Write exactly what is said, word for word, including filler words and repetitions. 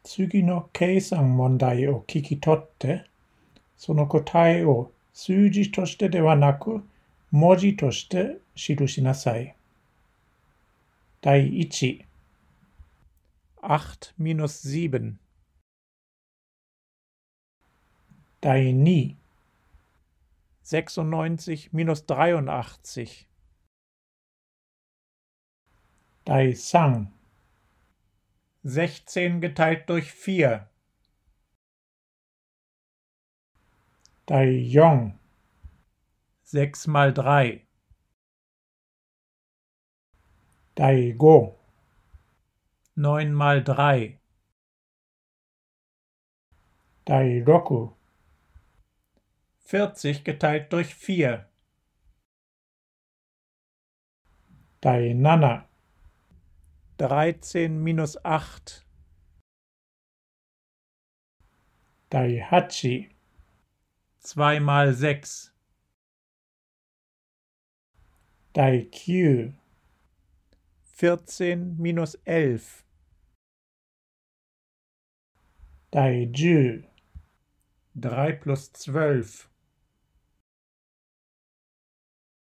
次の計算問題を聞き取って、その答えを数字としてではなく、文字として記しなさい。第一、acht minus sieben。第二、sechsundneunzig minus dreiundachtzig。第三、sechzehn geteilt durch vier。第四、sechs mal drei。第五、neun mal drei。第六、vierzig geteilt durch vier。第七、dreizehn minus acht。第八、zwei mal sechs。第九、vierzehn minus elf。第十、drei plus zwölf。